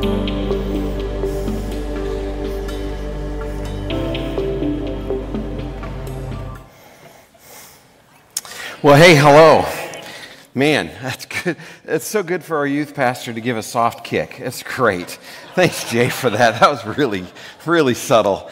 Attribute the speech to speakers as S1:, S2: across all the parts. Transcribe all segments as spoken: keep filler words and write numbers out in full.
S1: Well, hey, hello. Man, that's good. It's so good for our youth pastor to give a soft kick. It's great. Thanks, Jay, for that. That was really, really subtle.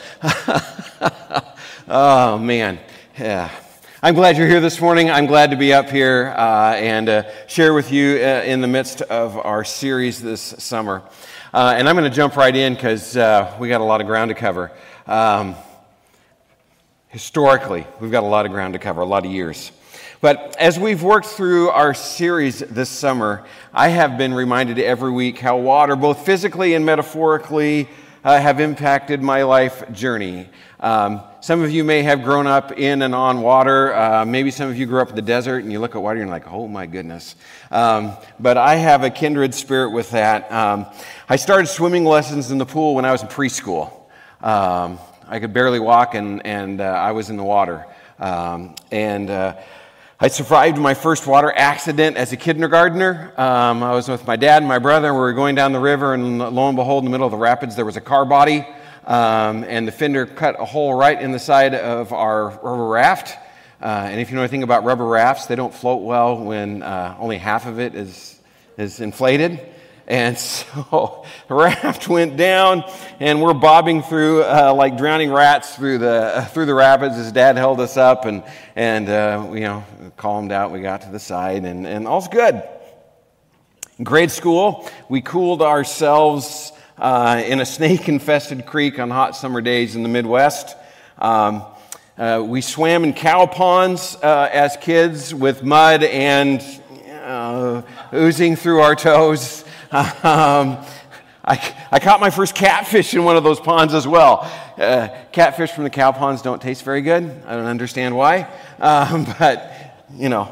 S1: Oh, man. Yeah. I'm glad you're here this morning. I'm glad to be up here uh, and uh, share with you uh, in the midst of our series this summer. Uh, and I'm going to jump right in because uh, we got a lot of ground to cover. Um, historically, we've got a lot of ground to cover, a lot of years. But as we've worked through our series this summer, I have been reminded every week how water, both physically and metaphorically, uh, have impacted my life journey. Um, some of you may have grown up in and on water. Uh, maybe some of you grew up in the desert and you look at water and you're like, oh my goodness. Um, but I have a kindred spirit with that. Um, I started swimming lessons in the pool when I was in preschool. Um, I could barely walk and, and uh, I was in the water. Um, and... Uh, I survived my first water accident as a kindergartner. Um, I was with my dad and my brother. We were going down the river, and lo and behold, in the middle of the rapids, there was a car body, um, and the fender cut a hole right in the side of our rubber raft. Uh, and if you know anything about rubber rafts, they don't float well when uh, only half of it is is inflated. And so the raft went down, and we're bobbing through uh, like drowning rats through the uh, through the rapids. His dad held us up, and and uh, you know calmed out. We got to the side, and and all's good. In grade school, we cooled ourselves uh, in a snake-infested creek on hot summer days in the Midwest. Um, uh, we swam in cow ponds uh, as kids with mud and uh, oozing through our toes. Um, I, I caught my first catfish in one of those ponds as well. Uh, catfish from the cow ponds don't taste very good. I don't understand why. Um, but, you know,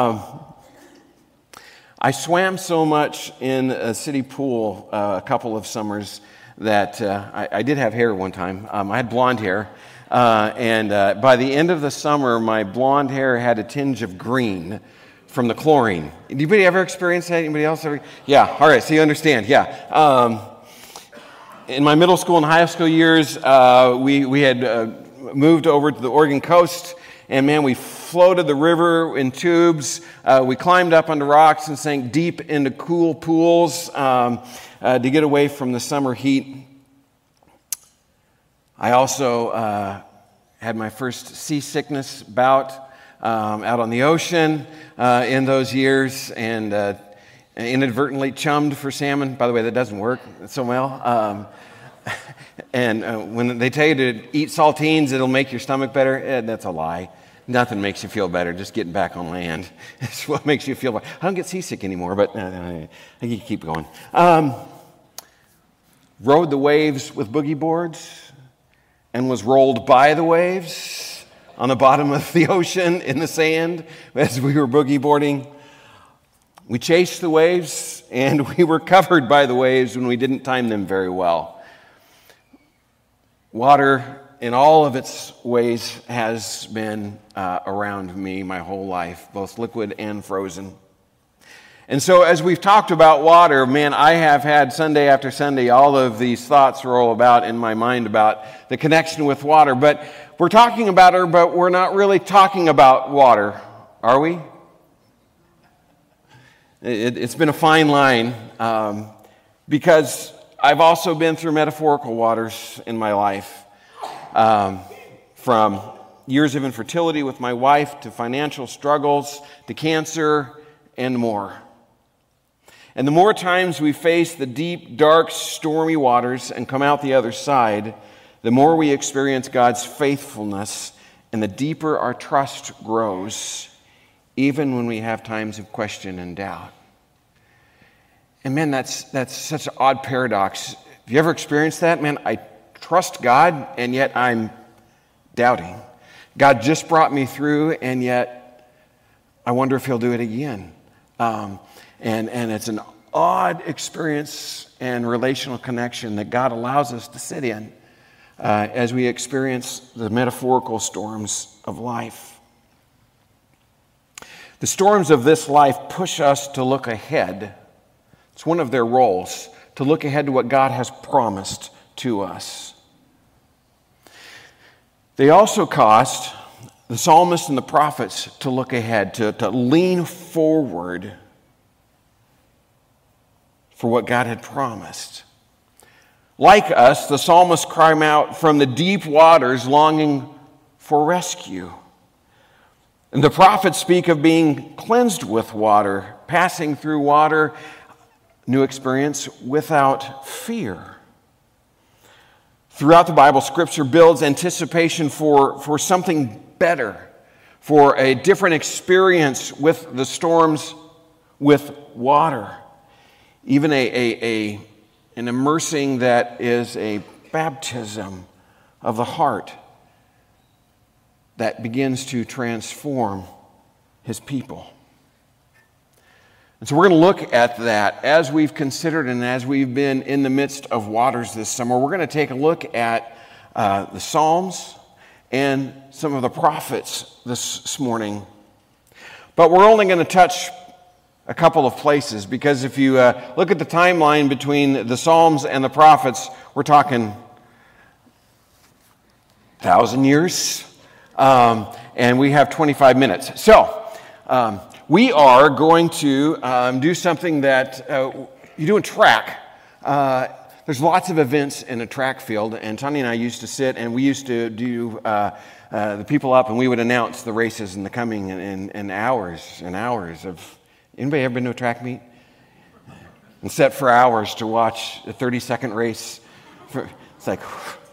S1: um, I swam so much in a city pool uh, a couple of summers that uh, I, I did have hair one time. Um, I had blonde hair. Uh, and uh, by the end of the summer, my blonde hair had a tinge of green from the chlorine. Anybody ever experienced that? Anybody else ever? Yeah, all right, so you understand, yeah. Um, in my middle school and high school years, uh, we, we had uh, moved over to the Oregon coast, and man, we floated the river in tubes. Uh, we climbed up onto rocks and sank deep into cool pools um, uh, to get away from the summer heat. I also uh, had my first seasickness bout Um, out on the ocean uh, in those years, and uh, inadvertently chummed for salmon. By the way, that doesn't work so well. Um, and uh, when they tell you to eat saltines, it'll make your stomach better, eh, that's a lie. Nothing makes you feel better. Just getting back on land. It's what makes you feel better. I don't get seasick anymore, but uh, I can keep going. Um, rode the waves with boogie boards and was rolled by the waves on the bottom of the ocean in the sand as we were boogie boarding. We chased the waves, and we were covered by the waves when we didn't time them very well. Water, in all of its ways, has been uh, around me my whole life, both liquid and frozen. And so as we've talked about water, man, I have had Sunday after Sunday all of these thoughts roll about in my mind about the connection with water. But we're talking about her, but we're not really talking about water, are we? It, it's been a fine line um, because I've also been through metaphorical waters in my life. Um, from years of infertility with my wife to financial struggles to cancer and more. And the more times we face the deep, dark, stormy waters and come out the other side, the more we experience God's faithfulness and the deeper our trust grows, even when we have times of question and doubt. And man, that's, that's such an odd paradox. Have you ever experienced that? Man, I trust God, and yet I'm doubting. God just brought me through, and yet I wonder if He'll do it again. Um, And, and it's an odd experience and relational connection that God allows us to sit in uh, as we experience the metaphorical storms of life. The storms of this life push us to look ahead. It's one of their roles, to look ahead to what God has promised to us. They also caused the psalmists and the prophets to look ahead, to, to lean forward for what God had promised. Like us, the psalmists cry out from the deep waters, longing for rescue. And the prophets speak of being cleansed with water, passing through water, new experience without fear. Throughout the Bible, Scripture builds anticipation for, for something better, for a different experience with the storms, with water. Even a, a, a, an immersing that is a baptism of the heart that begins to transform his people. And so we're going to look at that as we've considered and as we've been in the midst of waters this summer. We're going to take a look at uh, the Psalms and some of the prophets this morning. But we're only going to touch a couple of places, because if you uh, look at the timeline between the Psalms and the prophets, we're talking thousand years, um, and we have twenty-five minutes. So um, we are going to um, do something that uh, you do in track. Uh, there's lots of events in a track field, and Tony and I used to sit and we used to do uh, uh, the people up, and we would announce the races in the coming in, in, in hours and hours of. Anybody ever been to a track meet? And sat for hours to watch a thirty-second race? For, it's like,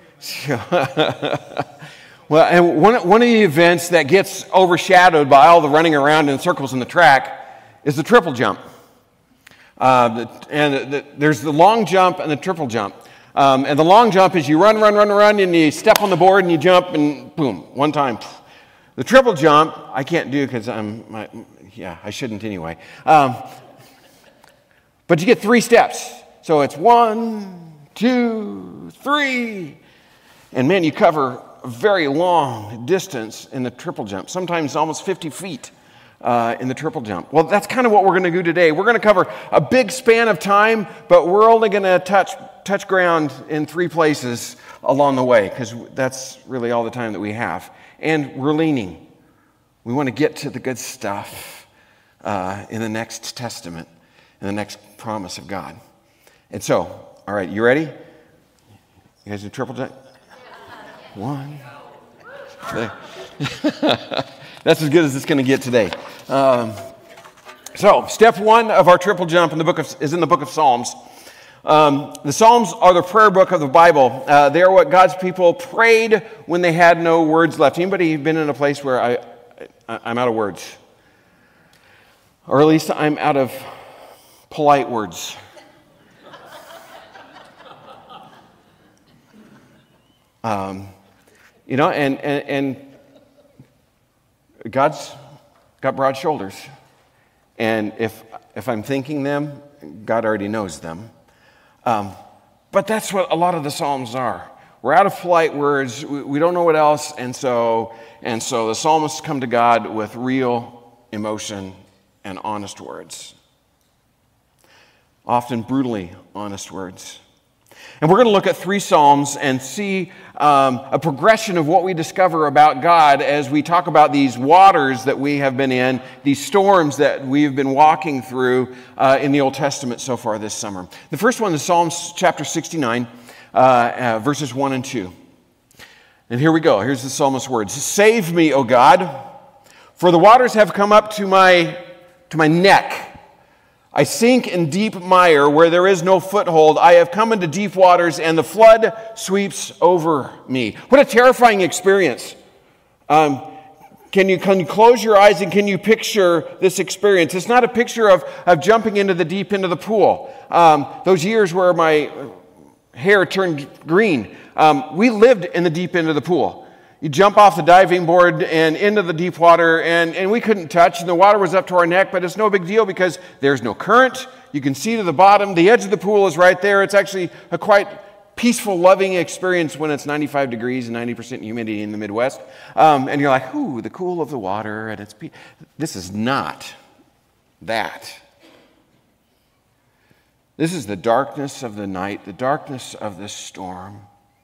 S1: well, and one, one of the events that gets overshadowed by all the running around in circles in the track is the triple jump. Uh, the, and the, there's the long jump and the triple jump. Um, and the long jump is you run, run, run, run, and you step on the board and you jump and boom, one time. The triple jump, I can't do because I'm... My, Yeah, I shouldn't anyway. Um, but you get three steps. So it's one, two, three. And man, you cover a very long distance in the triple jump, sometimes almost fifty feet uh, in the triple jump. Well, that's kind of what we're going to do today. We're going to cover a big span of time, but we're only going to touch, touch ground in three places along the way, because that's really all the time that we have. And we're leaning. We want to get to the good stuff. Uh, in the next testament, in the next promise of God. And so, all right, you ready? You guys do triple jump? One. That's as good as it's going to get today. Um, so, step one of our triple jump in the book of, is in the book of Psalms. Um, the Psalms are the prayer book of the Bible. Uh, they are what God's people prayed when they had no words left. Anybody been in a place where I, I I'm out of words? Or at least I'm out of polite words. Um, you know, and, and, and God's got broad shoulders. And if, if I'm thinking them, God already knows them. Um, but that's what a lot of the Psalms are. We're out of polite words. We, we don't know what else. And so, and so the psalmists come to God with real emotion and honest words. Often brutally honest words. And we're going to look at three Psalms and see um, a progression of what we discover about God as we talk about these waters that we have been in, these storms that we've been walking through uh, in the Old Testament so far this summer. The first one is Psalms chapter sixty-nine, uh, uh, verses one and two. And here we go. Here's the psalmist's words. Save me, O God, for the waters have come up to my to my neck. I sink in deep mire where there is no foothold. I have come into deep waters, and the flood sweeps over me. What a terrifying experience. Um, can you, can you close your eyes and can you picture this experience? It's not a picture of, of jumping into the deep into the pool. Um, those years where my hair turned green, um, we lived in the deep end of the pool. You jump off the diving board and into the deep water, and, and we couldn't touch, and the water was up to our neck, but it's no big deal because there's no current. You can see to the bottom. The edge of the pool is right there. It's actually a quite peaceful, loving experience when it's ninety-five degrees and ninety percent humidity in the Midwest. Um, and you're like, ooh, the cool of the water, and it's pe-. This is not that. This is the darkness of the night, the darkness of the storm.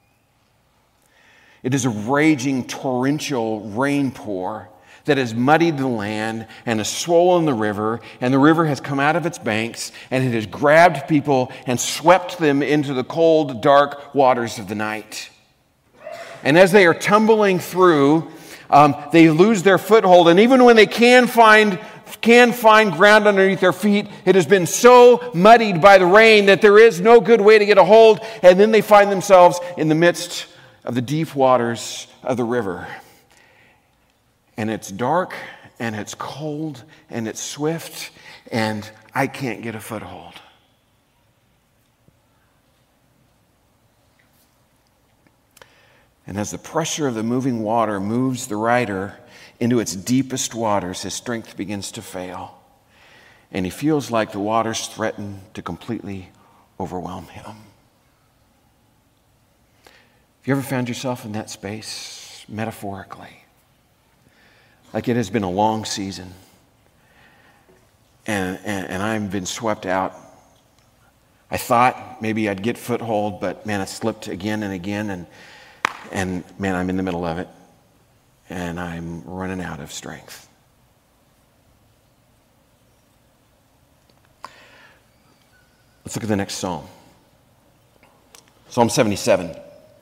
S1: It is a raging torrential rain pour that has muddied the land and has swollen the river, and the river has come out of its banks, and it has grabbed people and swept them into the cold, dark waters of the night. And as they are tumbling through, um, they lose their foothold, and even when they can find can find ground underneath their feet, it has been so muddied by the rain that there is no good way to get a hold, and then they find themselves in the midst of the deep waters of the river. And it's dark, and it's cold, and it's swift, and I can't get a foothold. And as the pressure of the moving water moves the rider into its deepest waters, his strength begins to fail, and he feels like the waters threaten to completely overwhelm him. Have you ever found yourself in that space, metaphorically? Like it has been a long season, and, and, and I've been swept out. I thought maybe I'd get foothold, but man, it slipped again and again, and, and man, I'm in the middle of it, and I'm running out of strength. Let's look at the next psalm. Psalm seventy-seven.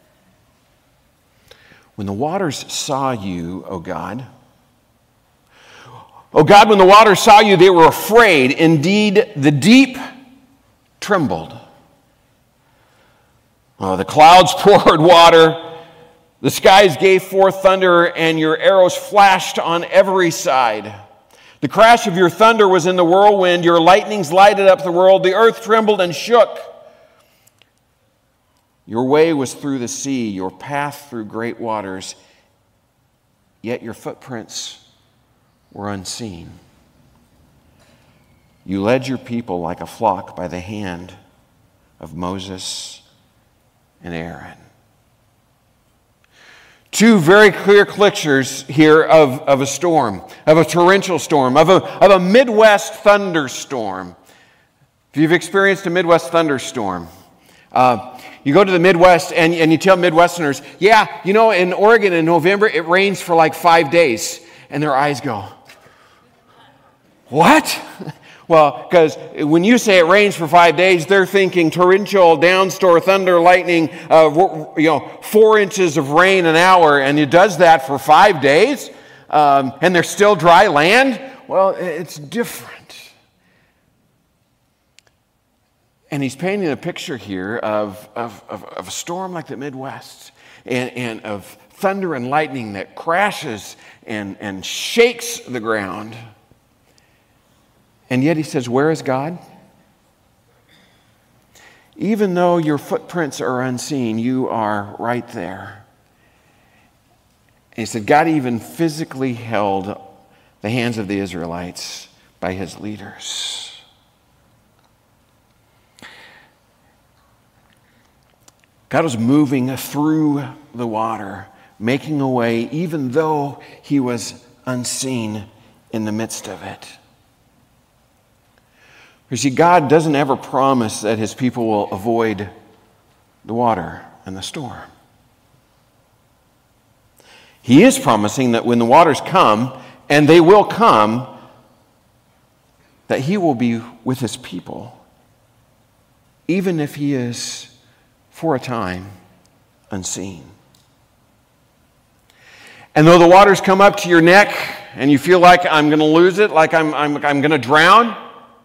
S1: When the waters saw you, O God, O God, when the waters saw you, they were afraid. Indeed, the deep trembled. Oh, the clouds poured water. The skies gave forth thunder, and your arrows flashed on every side. The crash of your thunder was in the whirlwind. Your lightnings lighted up the world. The earth trembled and shook. Your way was through the sea, your path through great waters, yet your footprints were unseen. You led your people like a flock by the hand of Moses and Aaron. Two very clear pictures here of, of a storm, of a torrential storm, of a, of a Midwest thunderstorm. If you've experienced a Midwest thunderstorm, uh, you go to the Midwest and, and you tell Midwesterners, yeah, you know, in Oregon in November, it rains for like five days. And their eyes go, what? Well, because when you say it rains for five days, they're thinking torrential, downstorm, thunder, lightning, uh, you know, four inches of rain an hour, and it does that for five days, um, and there's still dry land. Well, it's different. And he's painting a picture here of, of, of, of a storm like the Midwest, and, and of thunder and lightning that crashes and, and shakes the ground. And yet he says, where is God? Even though your footprints are unseen, you are right there. And he said, God even physically held the hands of the Israelites by his leaders. God was moving through the water, making a way, even though he was unseen in the midst of it. You see, God doesn't ever promise that his people will avoid the water and the storm. He is promising that when the waters come, and they will come, that he will be with his people, even if he is, for a time, unseen. And though the waters come up to your neck, and you feel like I'm going to lose it, like I'm, I'm, I'm going to drown,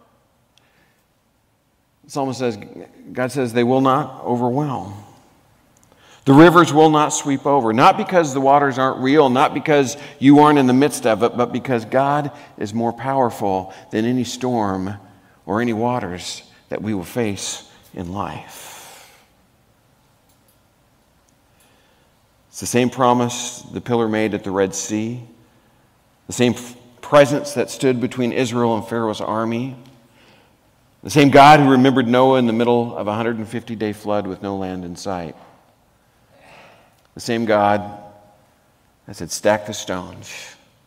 S1: the psalmist says, God says they will not overwhelm. The rivers will not sweep over. Not because the waters aren't real, not because you aren't in the midst of it, but because God is more powerful than any storm or any waters that we will face in life. It's the same promise the pillar made at the Red Sea, the same presence that stood between Israel and Pharaoh's army, the same God who remembered Noah in the middle of a one hundred fifty day flood with no land in sight. The same God that said, stack the stones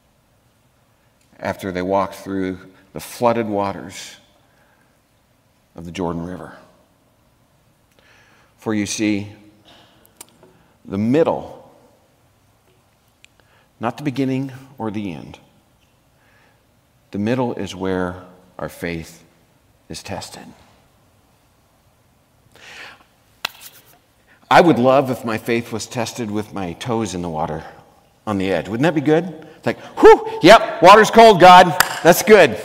S1: after they walked through the flooded waters of the Jordan River. For you see, the middle, not the beginning or the end, the middle is where our faith is tested. I would love if my faith was tested with my toes in the water on the edge. Wouldn't that be good? It's like, whew, yep, water's cold, God. That's good.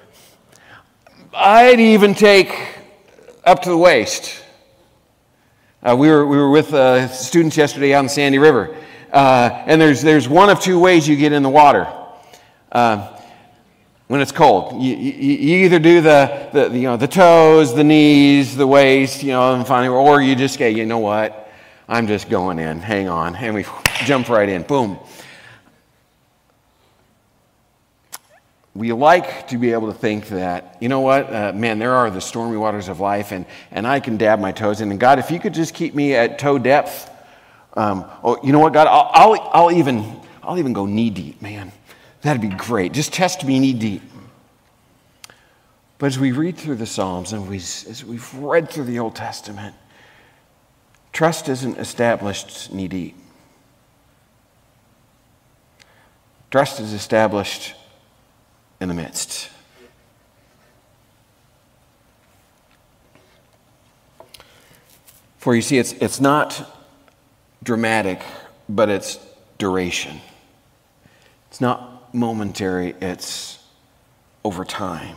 S1: I'd even take up to the waist. Uh, we were we were with uh, students yesterday out in Sandy River, uh, and there's there's one of two ways you get in the water uh, when it's cold. You, you, you either do the, the you know the toes, the knees, the waist, you know, and finally, or you just go, you know what, I'm just going in. Hang on, and we jump right in. Boom. We like to be able to think that, you know what, uh, man, there are the stormy waters of life, and, and I can dab my toes in. And God, if you could just keep me at toe depth, um, oh, you know what, God, I'll, I'll, I'll even I'll even go knee deep, man. That'd be great. Just test me knee deep. But as we read through the Psalms and we, as we've read through the Old Testament, trust isn't established knee deep. Trust is established in the midst. For you see, it's it's not dramatic, but it's duration. It's not momentary, it's over time.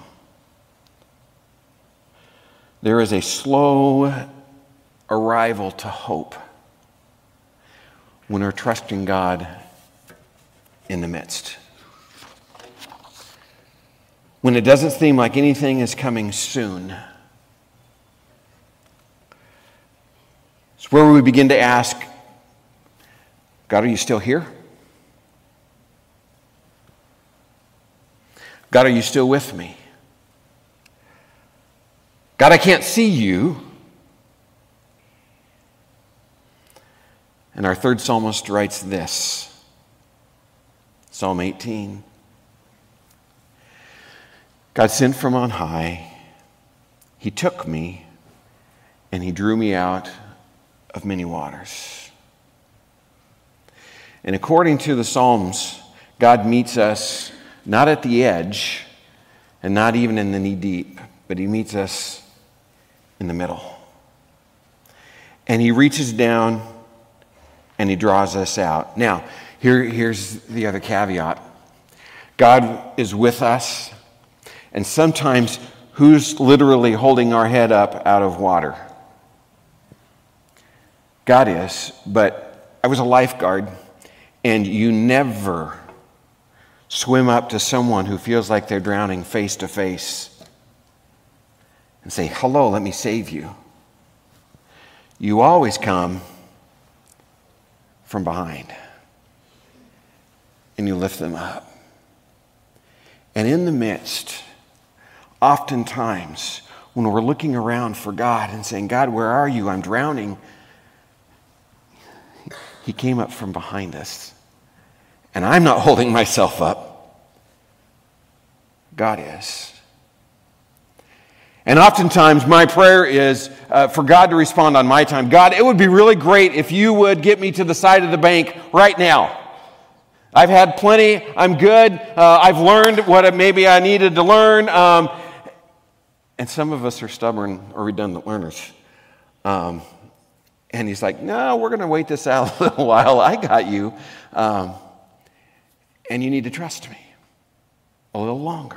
S1: There is a slow arrival to hope when we're trusting God in the midst. When it doesn't seem like anything is coming soon. It's where we begin to ask, God, are you still here? God, are you still with me? God, I can't see you. And our third psalmist writes this, Psalm eighteen. God sent from on high, he took me, and he drew me out of many waters. And according to the Psalms, God meets us not at the edge, and not even in the knee deep, but he meets us in the middle. And he reaches down, and he draws us out. Now, here, here's the other caveat. God is with us. And sometimes, who's literally holding our head up out of water? God is, but I was a lifeguard, and you never swim up to someone who feels like they're drowning face to face and say, hello, let me save you. You always come from behind, and you lift them up. And in the midst, oftentimes, when we're looking around for God and saying, God, where are you? I'm drowning. He came up from behind us. And I'm not holding myself up. God is. And oftentimes, my prayer is uh, for God to respond on my time. God, it would be really great if you would get me to the side of the bank right now. I've had plenty. I'm good. Uh, I've learned what maybe I needed to learn. Um, And some of us are stubborn or redundant learners. Um, and he's like, no, we're going to wait this out a little while. I got you. Um, and you need to trust me a little longer.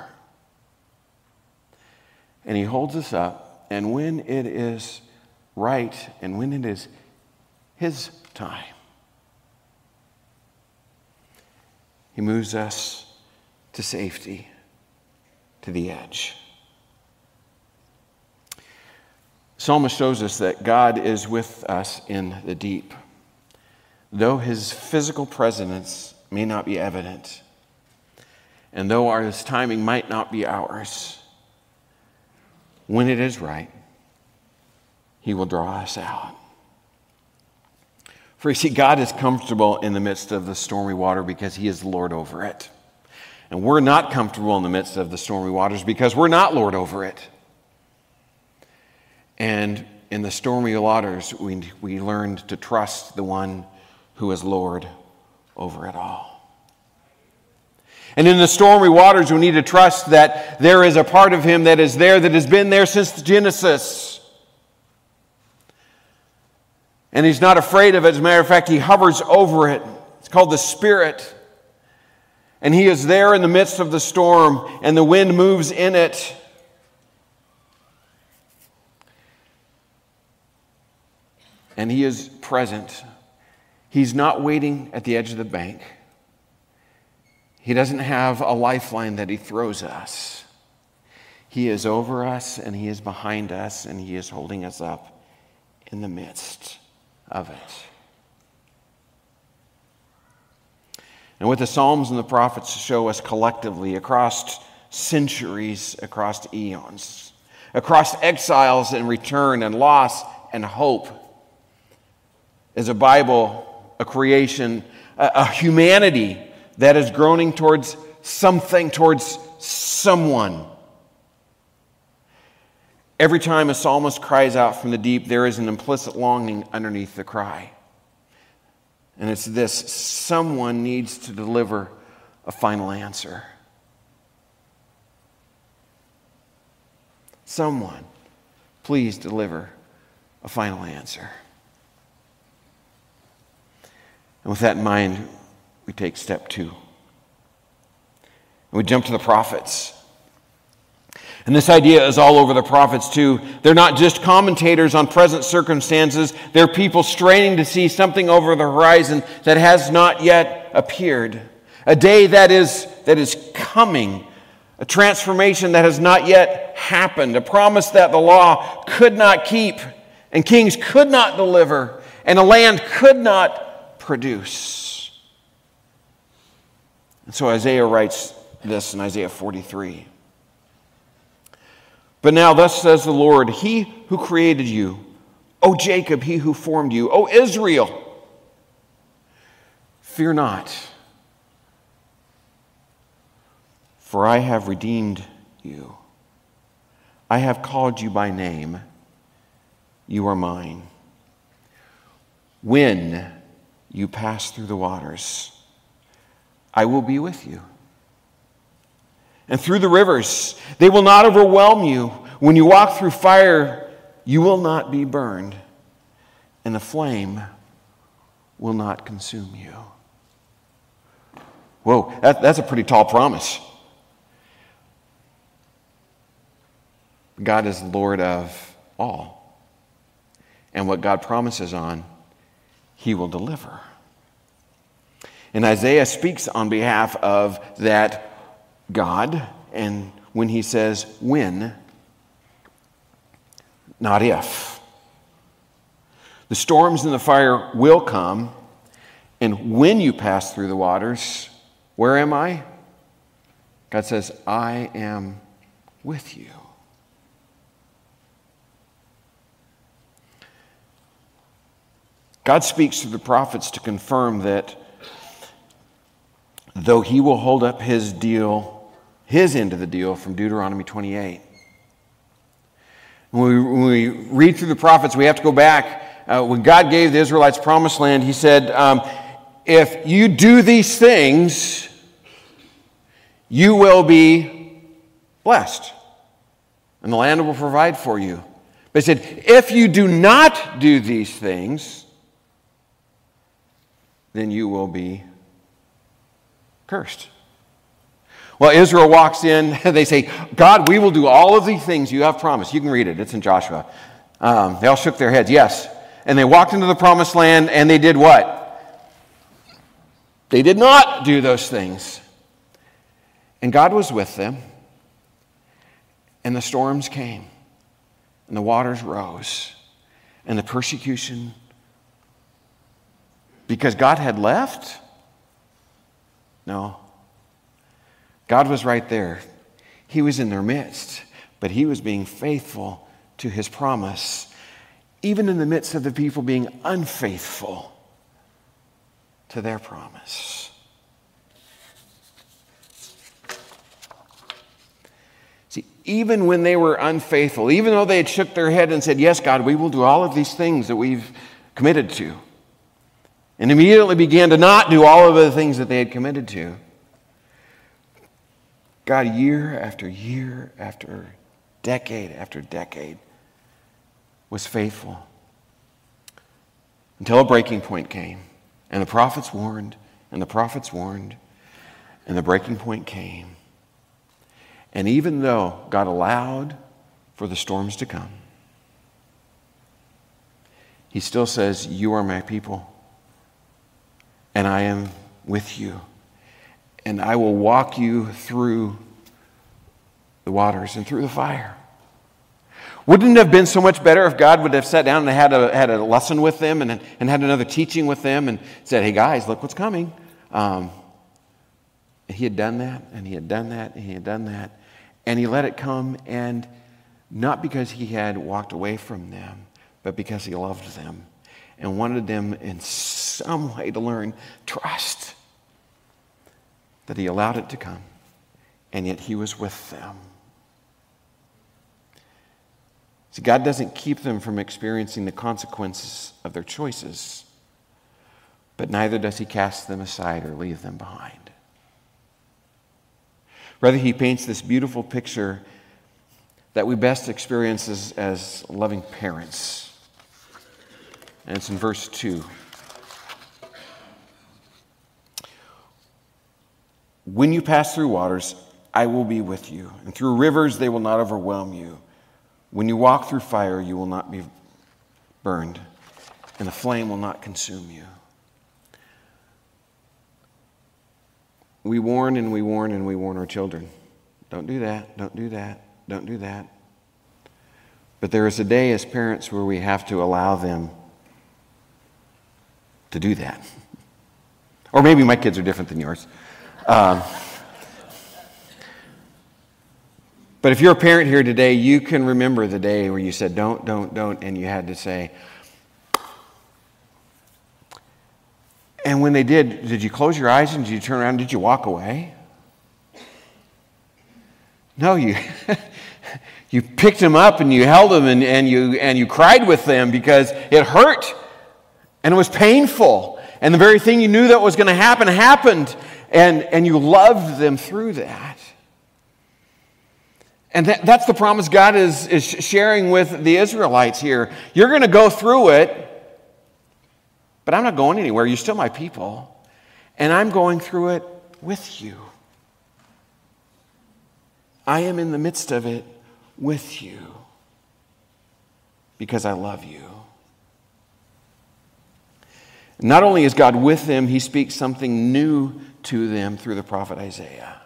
S1: And he holds us up. And when it is right and when it is his time, he moves us to safety, to the edge. Psalmist shows us that God is with us in the deep. Though his physical presence may not be evident, and though our his timing might not be ours, when it is right, he will draw us out. For you see, God is comfortable in the midst of the stormy water because he is the Lord over it. And we're not comfortable in the midst of the stormy waters because we're not Lord over it. And in the stormy waters, we, we learned to trust the one who is Lord over it all. And in the stormy waters, we need to trust that there is a part of him that is there, that has been there since Genesis. And he's not afraid of it. As a matter of fact, he hovers over it. It's called the Spirit. And he is there in the midst of the storm, and the wind moves in it. And he is present. He's not waiting at the edge of the bank. He doesn't have a lifeline that he throws us. He is over us, and he is behind us, and he is holding us up in the midst of it. And what the Psalms and the prophets show us collectively across centuries, across eons, across exiles and return and loss and hope, is a Bible, a creation, a, a humanity that is groaning towards something, towards someone. Every time a psalmist cries out from the deep, there is an implicit longing underneath the cry. And it's this: someone needs to deliver a final answer. Someone, please deliver a final answer. And with that in mind, we take step two. And we jump to the prophets. And this idea is all over the prophets too. They're not just commentators on present circumstances. They're people straining to see something over the horizon that has not yet appeared. A day that is, that is coming. A transformation that has not yet happened. A promise that the law could not keep, and kings could not deliver, and a land could not produce. And so Isaiah writes this in Isaiah forty-three. But now thus says the Lord, He who created you, O Jacob, He who formed you, O Israel, fear not, for I have redeemed you. I have called you by name. You are mine. When you pass through the waters, I will be with you. And through the rivers, they will not overwhelm you. When you walk through fire, you will not be burned, and the flame will not consume you. Whoa, that, that's a pretty tall promise. God is Lord of all. And what God promises on, He will deliver. And Isaiah speaks on behalf of that God, and when he says when, not if. The storms and the fire will come, and when you pass through the waters, where am I? God says, I am with you. God speaks to the prophets to confirm that though he will hold up his deal, his end of the deal from Deuteronomy twenty-eight. When we, when we read through the prophets, we have to go back. Uh, when God gave the Israelites promised land, he said, um, if you do these things, you will be blessed, and the land will provide for you. But he said, if you do not do these things, then you will be cursed. Well, Israel walks in, they say, God, we will do all of these things you have promised. You can read it, it's in Joshua. Um, they all shook their heads, yes. And they walked into the promised land, and they did what? They did not do those things. And God was with them, and the storms came, and the waters rose, and the persecution, because God had left? No. God was right there. He was in their midst, but he was being faithful to his promise, even in the midst of the people being unfaithful to their promise. See, even when they were unfaithful, even though they had shook their head and said, yes, God, we will do all of these things that we've committed to, and immediately began to not do all of the things that they had committed to, God, year after year after decade after decade, was faithful until a breaking point came. And the prophets warned, and the prophets warned, and the breaking point came. And even though God allowed for the storms to come, he still says, you are my people, and I am with you, and I will walk you through the waters and through the fire. Wouldn't it have been so much better if God would have sat down and had a, had a lesson with them and, and had another teaching with them and said, hey guys, look what's coming. Um, he had done that, and he had done that, and he had done that. And he let it come, and not because he had walked away from them, but because he loved them and wanted them in some way to learn trust, that he allowed it to come, and yet he was with them. See, God doesn't keep them from experiencing the consequences of their choices, but neither does he cast them aside or leave them behind. Rather, he paints this beautiful picture that we best experience as, as loving parents. And it's in verse two. When you pass through waters, I will be with you, and through rivers they will not overwhelm you. When you walk through fire, you will not be burned, and the flame will not consume you. We warn and we warn and we warn our children. Don't do that, don't do that, don't do that. But there is a day as parents where we have to allow them to do that. Or maybe my kids are different than yours. Um, but if you're a parent here today, you can remember the day where you said, don't, don't, don't, and you had to say. And when they did, did you close your eyes and did you turn around and did you walk away? No, you you picked them up and you held them and, and you and you cried with them because it hurt and it was painful. And the very thing you knew that was going to happen happened. And, and you loved them through that. And that, that's the promise God is, is sharing with the Israelites here. You're going to go through it, but I'm not going anywhere. You're still my people. And I'm going through it with you. I am in the midst of it with you because I love you. Not only is God with them, he speaks something new to them through the prophet Isaiah.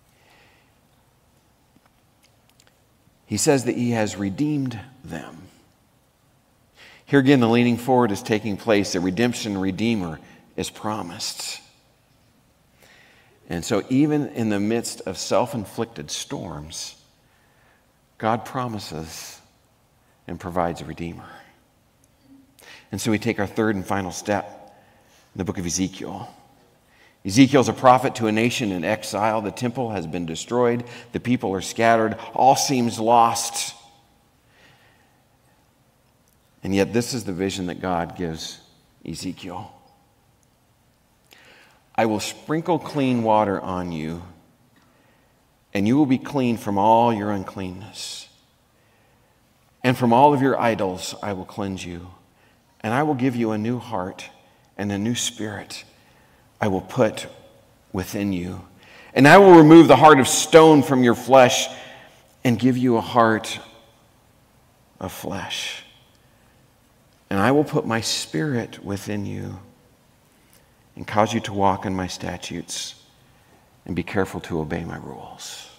S1: He says that he has redeemed them. Here again, the leaning forward is taking place. The redemption redeemer is promised. And so even in the midst of self-inflicted storms, God promises and provides a redeemer. And so we take our third and final step in the book of Ezekiel. Ezekiel is a prophet to a nation in exile. The temple has been destroyed. The people are scattered. All seems lost. And yet this is the vision that God gives Ezekiel. I will sprinkle clean water on you, and you will be clean from all your uncleanness. And from all of your idols I will cleanse you. And I will give you a new heart and a new spirit I will put within you. And I will remove the heart of stone from your flesh and give you a heart of flesh. And I will put my spirit within you and cause you to walk in my statutes and be careful to obey my rules.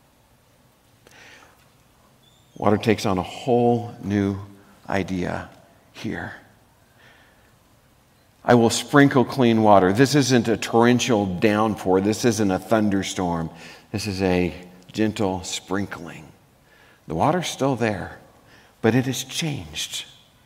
S1: Water takes on a whole new idea here. I will sprinkle clean water. This isn't a torrential downpour. This isn't a thunderstorm. This is a gentle sprinkling. The water's still there, but it has changed.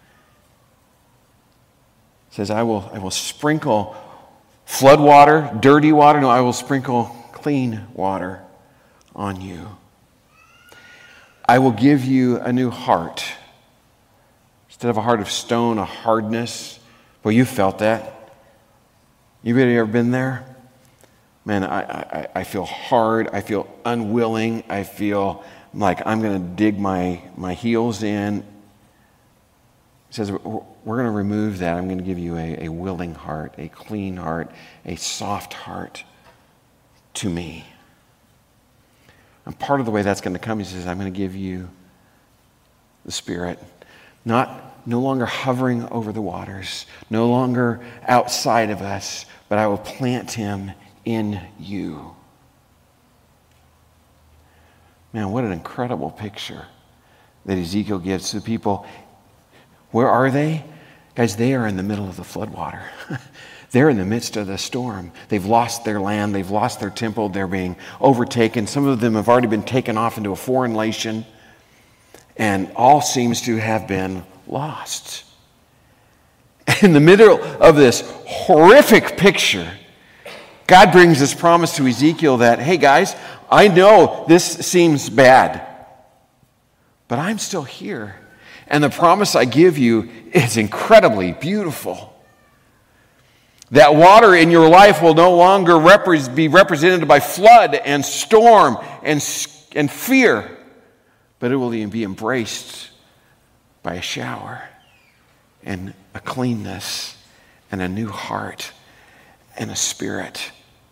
S1: It says, I will, I will sprinkle flood water, dirty water. No, I will sprinkle clean water on you. I will give you a new heart. Instead of a heart of stone, a hardness. Well, you felt that. You really ever been there? Man, I, I, I feel hard. I feel unwilling. I feel like I'm going to dig my, my heels in. It says, we're going to remove that. I'm going to give you a, a willing heart, a clean heart, a soft heart to me. And part of the way that's going to come, he says, I'm going to give you the Spirit. Not, no longer hovering over the waters, no longer outside of us, but I will plant him in you. Man, what an incredible picture that Ezekiel gives to the people. Where are they? Guys, they are in the middle of the floodwater. They're in the midst of the storm. They've lost their land. They've lost their temple. They're being overtaken. Some of them have already been taken off into a foreign nation. And all seems to have been lost. In the middle of this horrific picture, God brings this promise to Ezekiel that, hey guys, I know this seems bad, but I'm still here. And the promise I give you is incredibly beautiful. That water in your life will no longer repre- be represented by flood and storm and, and fear, but it will even be embraced by a shower and a cleanness and a new heart and a spirit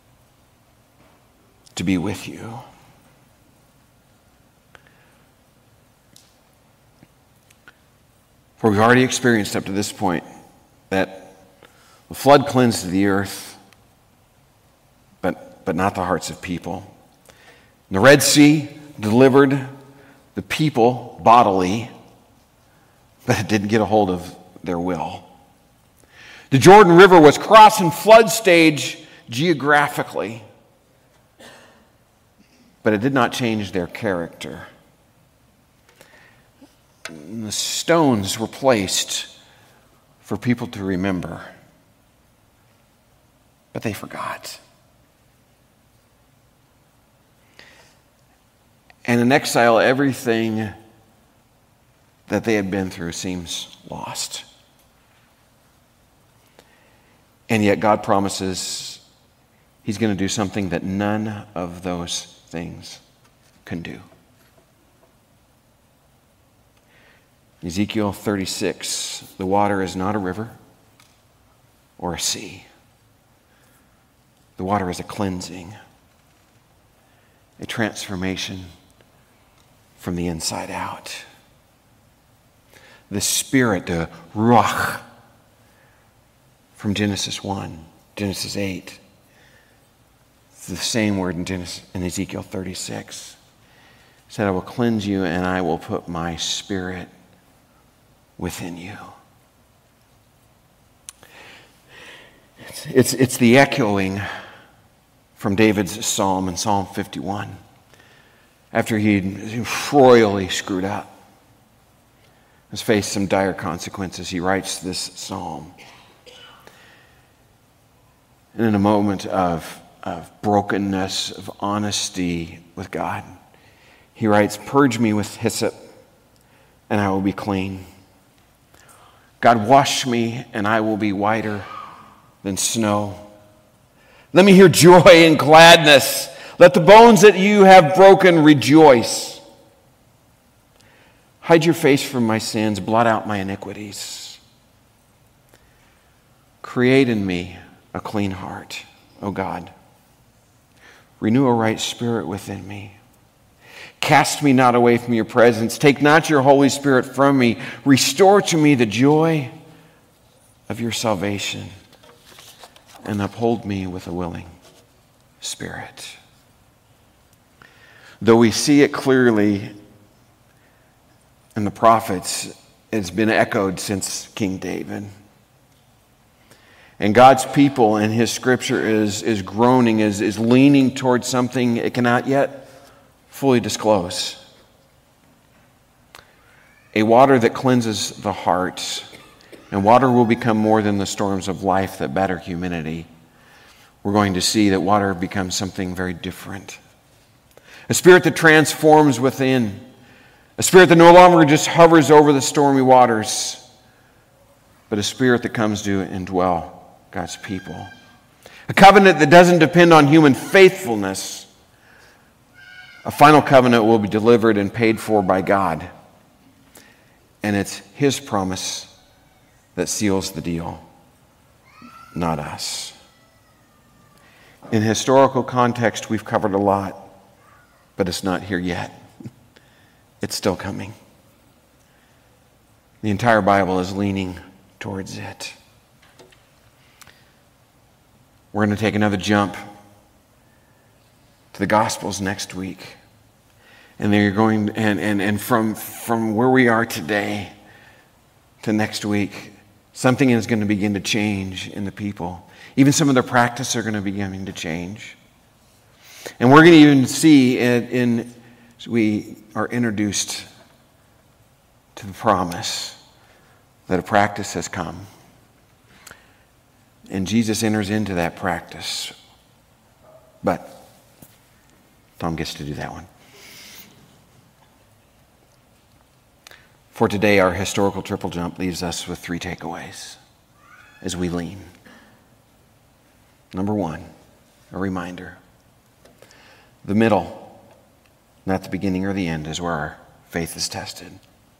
S1: to be with you. For we've already experienced up to this point that the flood cleansed the earth, but, but not the hearts of people. The Red Sea delivered the people bodily, but it didn't get a hold of their will. The Jordan River was crossed in flood stage geographically, but it did not change their character. And the stones were placed for people to remember, but they forgot. And in exile, everything that they had been through seems lost. And yet God promises he's going to do something that none of those things can do. Ezekiel thirty-six, the water is not a river or a sea. The water is a cleansing, a transformation from the inside out. The Spirit, the Ruach, from Genesis one, Genesis eight. It's the same word in, Genesis, in Ezekiel thirty-six. It said, I will cleanse you and I will put my Spirit within you. It's, it's, it's the echoing from David's psalm in Psalm fifty-one. After he'd royally screwed up, has faced some dire consequences, he writes this psalm. And in a moment of, of brokenness, of honesty with God, he writes, purge me with hyssop, and I will be clean. God, wash me, and I will be whiter than snow. Let me hear joy and gladness. Let the bones that you have broken rejoice. Hide your face from my sins. Blot out my iniquities. Create in me a clean heart, O God. Renew a right spirit within me. Cast me not away from your presence. Take not your Holy Spirit from me. Restore to me the joy of your salvation, and uphold me with a willing spirit. Though we see it clearly in the prophets, it's been echoed since King David. And God's people in his scripture is, is groaning, is, is leaning towards something it cannot yet fully disclose. A water that cleanses the heart. And water will become more than the storms of life that batter humanity. We're going to see that water becomes something very different. A spirit that transforms within. A spirit that no longer just hovers over the stormy waters, but a spirit that comes to indwell God's people. A covenant that doesn't depend on human faithfulness. A final covenant will be delivered and paid for by God. And it's His promise that seals the deal, not us. In historical context, we've covered a lot, but it's not here yet. It's still coming. The entire Bible is leaning towards it. We're going to take another jump to the Gospels next week. And they're going and, and, and from, from where we are today to next week, something is going to begin to change in the people. Even some of their practice are going to begin to change. And we're going to even see it in as we are introduced to the promise that a practice has come. And Jesus enters into that practice. But Tom gets to do that one. For today, our historical triple jump leaves us with three takeaways as we lean. Number one, a reminder. The middle, not the beginning or the end, is where our faith is tested.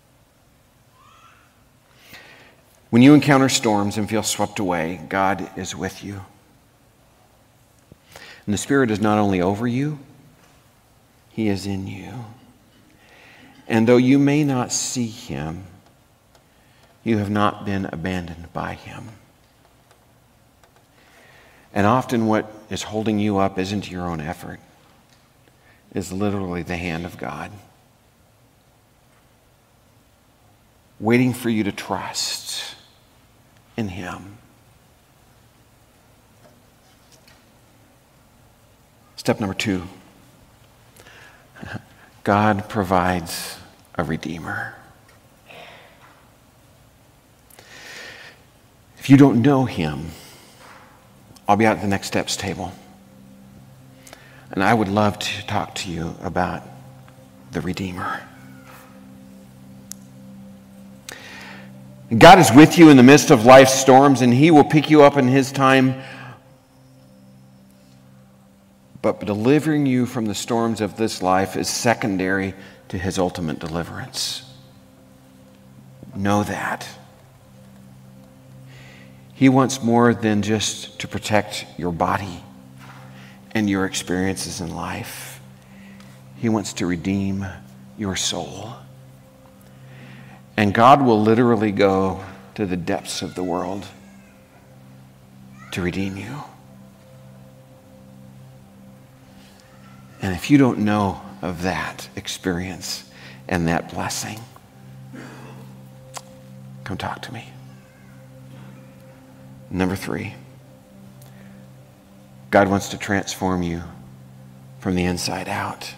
S1: When you encounter storms and feel swept away, God is with you. And the Spirit is not only over you, He is in you. And though you may not see Him, you have not been abandoned by Him. And often what is holding you up isn't your own effort. It's literally the hand of God, waiting for you to trust in Him. Step number two. God provides a Redeemer. If you don't know Him, I'll be out at the Next Steps table. And I would love to talk to you about the Redeemer. God is with you in the midst of life's storms, and He will pick you up in His time. But delivering you from the storms of this life is secondary to His ultimate deliverance. Know that. He wants more than just to protect your body and your experiences in life. He wants to redeem your soul. And God will literally go to the depths of the world to redeem you. And if you don't know of that experience and that blessing, come talk to me. Number three, God wants to transform you from the inside out.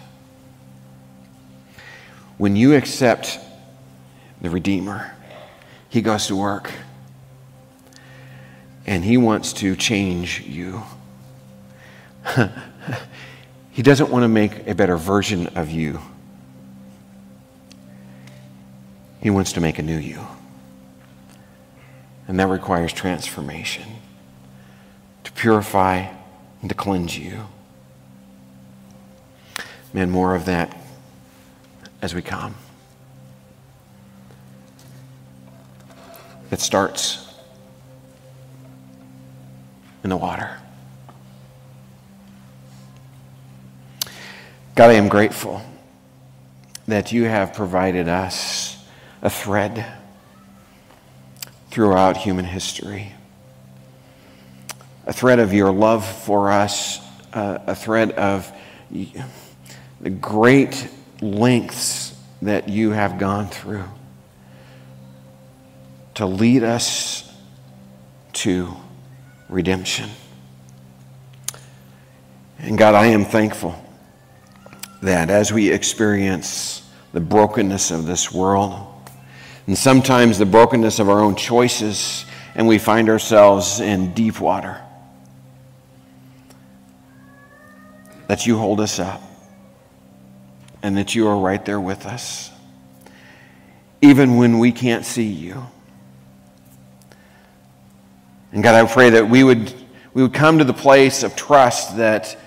S1: When you accept the Redeemer, He goes to work and He wants to change you. He doesn't want to make a better version of you. He wants to make a new you. And that requires transformation to purify and to cleanse you. Man, more of that as we come. It starts in the water. God, I am grateful that You have provided us a thread throughout human history. A thread of Your love for us, uh, a thread of the great lengths that You have gone through to lead us to redemption. And God, I am thankful that as we experience the brokenness of this world, and sometimes the brokenness of our own choices, and we find ourselves in deep water, that You hold us up and that You are right there with us. even when we can't see you. And God, I pray that we would, we would come to the place of trust that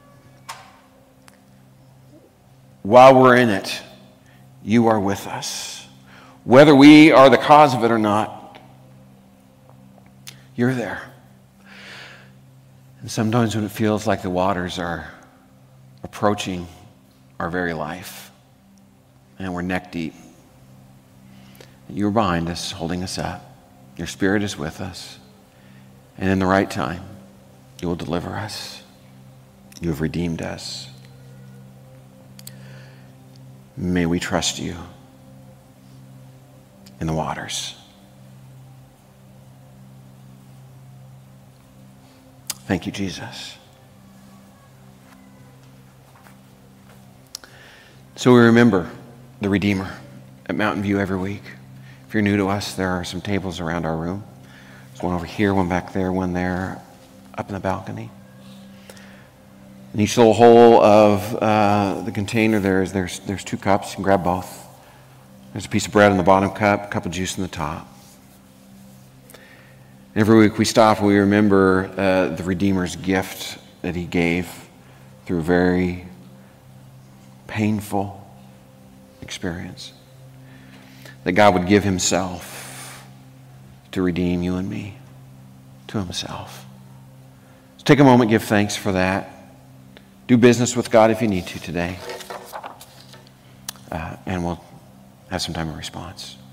S1: while we're in it, you are with us. Whether we are the cause of it or not, you're there. And sometimes when it feels like the waters are approaching our very life and we're neck deep, you're behind us, holding us up. Your Spirit is with us. And in the right time, you will deliver us. You have redeemed us. May we trust you in the waters. Thank you, Jesus. So we remember the Redeemer at Mountain View every week. If you're new to us, there are some tables around our room. There's one over here, one back there, one there, up in the balcony. In each little hole of uh, the container there is there's there's two cups. You can grab both. There's a piece of bread in the bottom cup, a cup of juice in the top. Every week we stop and we remember uh, the Redeemer's gift that he gave through a very painful experience. That God would give himself to redeem you and me to himself. So take a moment, give thanks for that. Do business with God if you need to today. Uh, and we'll have some time of response.